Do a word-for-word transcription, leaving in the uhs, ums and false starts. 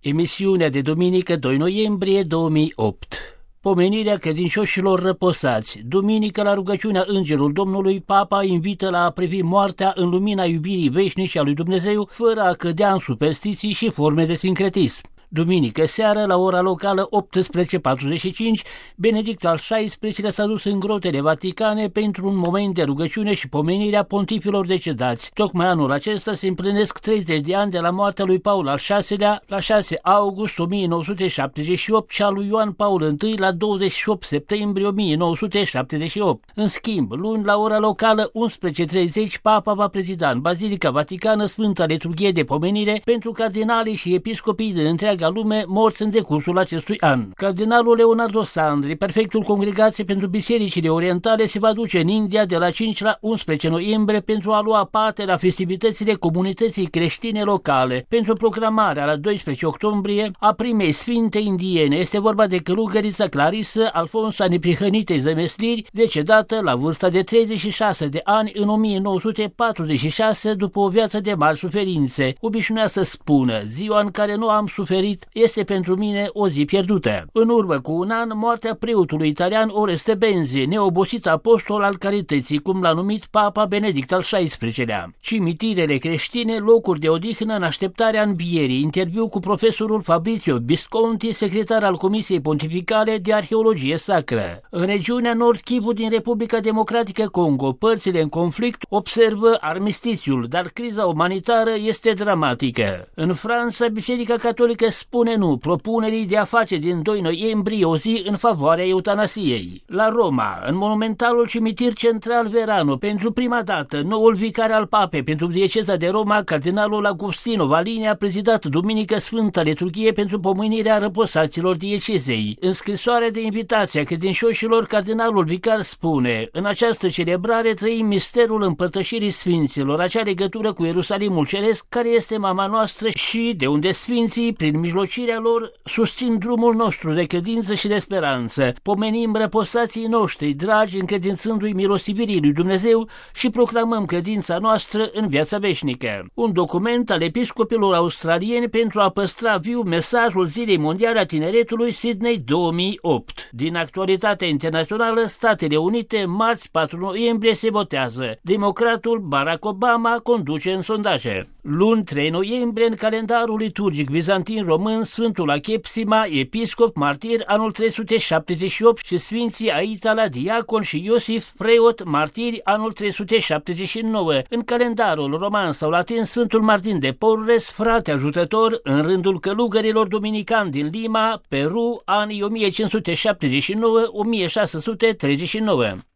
Emisiunea de duminică doi noiembrie două mii opt. Pomenirea credincioșilor răposați. Duminică, la rugăciunea Îngerul Domnului, Papa invită la a privi moartea în lumina iubirii veșnice a lui Dumnezeu, fără a cădea în superstiții și forme de sincretism. Duminică seară, la ora locală optsprezece patruzeci și cinci, Benedict al șaisprezecelea s-a dus în grotele Vaticane pentru un moment de rugăciune și pomenirea pontifilor decedați. Tocmai anul acesta se împlinesc treizeci de ani de la moartea lui Paul al șaselea, la șase august o mie nouă sute șaptezeci și opt, și a lui Ioan Paul I la douăzeci și opt septembrie o mie nouă sute șaptezeci și opt. În schimb, luni, la ora locală unsprezece treizeci, Papa va prezida în Bazilica Vaticană Sfânta Liturghie de Pomenire pentru cardinalii și episcopii din întreaga lume morți în decursul acestui an. Cardinalul Leonardo Sandri, prefectul Congregației pentru Bisericile Orientale, se va duce în India de la cinci la unsprezece noiembrie pentru a lua parte la festivitățile comunității creștine locale pentru proclamarea la doisprezece octombrie a primei sfinte indiene. Este vorba de călugărița Clarisa Alfonsa Neprihănitei Zămesliri, decedată la vârsta de treizeci și șase de ani în o mie nouă sute patruzeci și șase după o viață de mari suferințe. Obișnuia să spună: ziua în care nu am suferit este pentru mine o zi pierdută. În urmă cu un an, moartea preotului italian Oreste Benzi, neobosit apostol al carității, cum l-a numit Papa Benedict al șaisprezecelea. Cimitirele creștine, locuri de odihnă în așteptarea învierii. Interviu cu profesorul Fabrizio Visconti, secretar al Comisiei Pontificale de Arheologie Sacră. În regiunea Nord Kivu din Republica Democratică Congo, părțile în conflict observă armistițiul, dar criza umanitară este dramatică. În Franța, Biserica Catolică spune nu propunerii de a face din doi noiembrie o zi în favoarea eutanasiei. La Roma, în monumentalul cimitir central Verano, pentru prima dată, noul vicar al papei pentru dieceza de Roma, cardinalul Agostino Valini, a prezidat duminică Sfânta Liturghie pentru pomenirea răposaților diecezei. În scrisoarea de invitație a credincioșilor, cardinalul vicar spune: în această celebrare trăim misterul împărtășirii sfinților, acea legătură cu Ierusalimul Ceresc, care este mama noastră și de unde sfinții, prin mijlocirea lor, susțin drumul nostru de credință și de speranță. Pomenim răposații noștri dragi, încredințându-i milostivirii lui Dumnezeu, și proclamăm credința noastră în viața veșnică. Un document al episcopilor australieni pentru a păstra viu mesajul Zilei Mondiale a Tineretului Sydney două mii opt. Din actualitatea internațională, Statele Unite, marți patru noiembrie, se votează. Democratul Barack Obama conduce în sondaje. Luni trei noiembrie, în calendarul liturgic bizantin român, Sfântul Achepsima, episcop martir anul trei sute șaptezeci și opt, și Sfinții Aitala, diacon, și Iosif, preot, martiri anul trei sute șaptezeci și nouă. În calendarul roman sau latin, Sfântul Martin de Porres, frate ajutător în rândul călugărilor dominicani din Lima, Peru, anii o mie cinci sute șaptezeci și nouă - o mie șase sute treizeci și nouă.